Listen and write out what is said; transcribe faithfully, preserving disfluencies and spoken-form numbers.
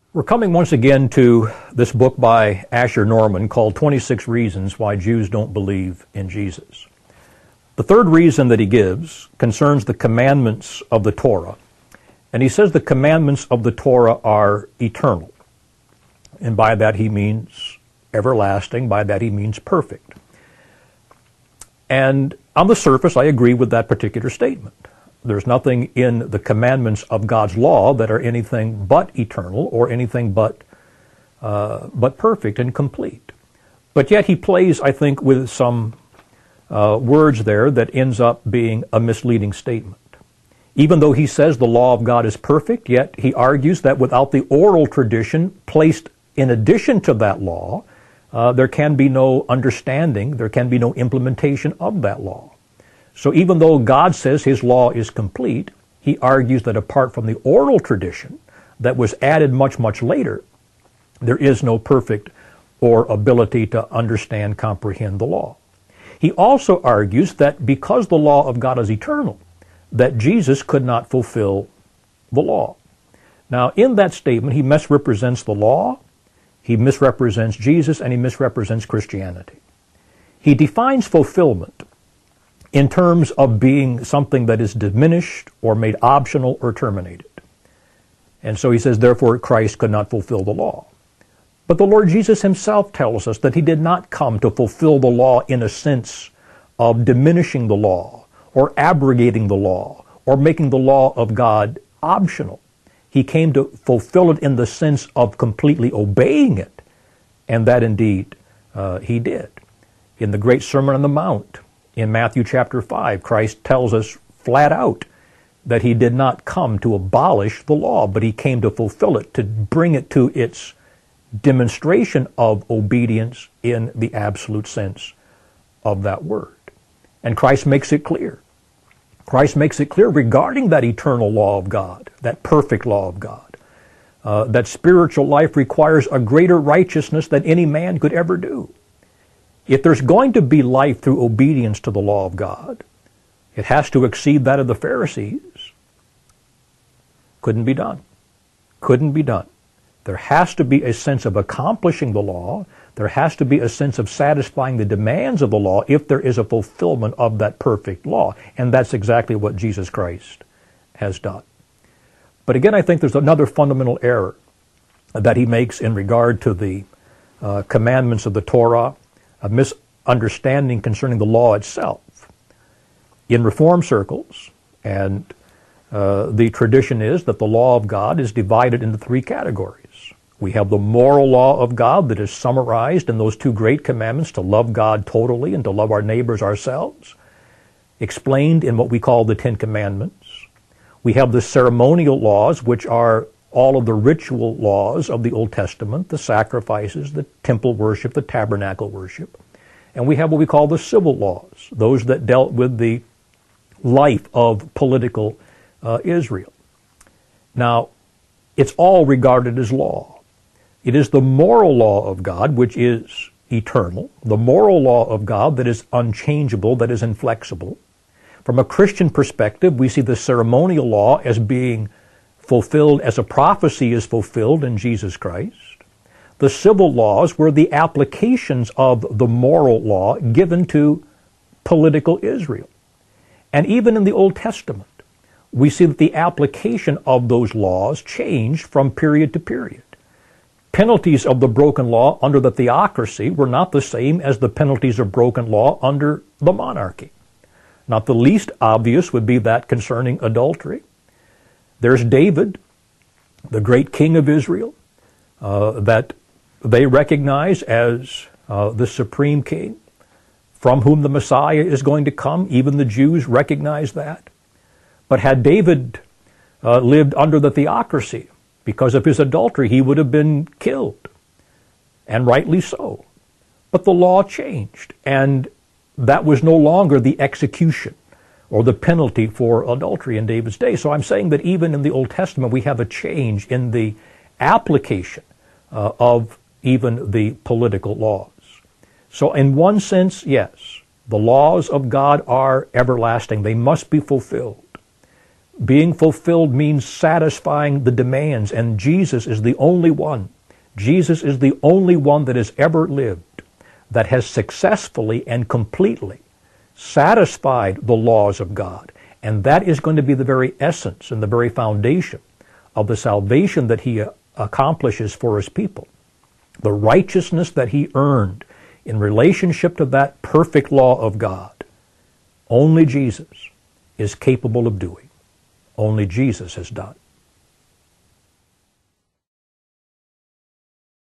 We're coming once again to this book by Asher Norman called twenty-six Reasons Why Jews Don't Believe in Jesus. The third reason that he gives concerns the commandments of the Torah. And he says the commandments of the Torah are eternal. And by that he means everlasting. By that he means perfect. And on the surface, I agree with that particular statement. There's nothing in the commandments of God's law that are anything but eternal or anything but uh, but perfect and complete. But yet he plays, I think, with some uh, words there that ends up being a misleading statement. Even though he says the law of God is perfect, yet he argues that without the oral tradition placed in addition to that law, uh, there can be no understanding, there can be no implementation of that law. So even though God says his law is complete, he argues that apart from the oral tradition that was added much, much later, there is no perfect or ability to understand, comprehend the law. He also argues that because the law of God is eternal, that Jesus could not fulfill the law. Now, in that statement, he misrepresents the law, he misrepresents Jesus, and he misrepresents Christianity. He defines fulfillment in terms of being something that is diminished or made optional or terminated. And so he says, therefore, Christ could not fulfill the law. But the Lord Jesus himself tells us that he did not come to fulfill the law in a sense of diminishing the law or abrogating the law or making the law of God optional. He came to fulfill it in the sense of completely obeying it. And that indeed uh, he did. In the great Sermon on the Mount, in Matthew chapter five, Christ tells us flat out that he did not come to abolish the law, but he came to fulfill it, to bring it to its demonstration of obedience in the absolute sense of that word. And Christ makes it clear. Christ makes it clear regarding that eternal law of God, that perfect law of God, uh, that spiritual life requires a greater righteousness than any man could ever do. If there's going to be life through obedience to the law of God, it has to exceed that of the Pharisees. Couldn't be done. Couldn't be done. There has to be a sense of accomplishing the law. There has to be a sense of satisfying the demands of the law if there is a fulfillment of that perfect law. And that's exactly what Jesus Christ has done. But again, I think there's another fundamental error that he makes in regard to the uh, commandments of the Torah, a misunderstanding concerning the law itself. In Reform circles, and uh, the tradition is that the law of God is divided into three categories. We have the moral law of God that is summarized in those two great commandments, to love God totally and to love our neighbors ourselves, explained in what we call the Ten Commandments. We have the ceremonial laws, which are all of the ritual laws of the Old Testament, the sacrifices, the temple worship, the tabernacle worship. And we have what we call the civil laws, those that dealt with the life of political uh, Israel. Now, it's all regarded as law. It is the moral law of God, which is eternal, the moral law of God that is unchangeable, that is inflexible. From a Christian perspective, we see the ceremonial law as being fulfilled as a prophecy is fulfilled in Jesus Christ. The civil laws were the applications of the moral law given to political Israel. And even in the Old Testament, we see that the application of those laws changed from period to period. Penalties of the broken law under the theocracy were not the same as the penalties of broken law under the monarchy. Not the least obvious would be that concerning adultery. There's David, the great king of Israel, uh, that they recognize as uh, the supreme king, from whom the Messiah is going to come. Even the Jews recognize that. But had David uh, lived under the theocracy, because of his adultery, he would have been killed, and rightly so. But the law changed, and that was no longer the execution or the penalty for adultery in David's day. So I'm saying that even in the Old Testament, we have a change in the application uh, of even the political laws. So in one sense, yes, the laws of God are everlasting. They must be fulfilled. Being fulfilled means satisfying the demands, and Jesus is the only one. Jesus is the only one that has ever lived that has successfully and completely satisfied the laws of God. And that is going to be the very essence and the very foundation of the salvation that he accomplishes for his people. The righteousness that he earned in relationship to that perfect law of God, only Jesus is capable of doing. Only Jesus has done.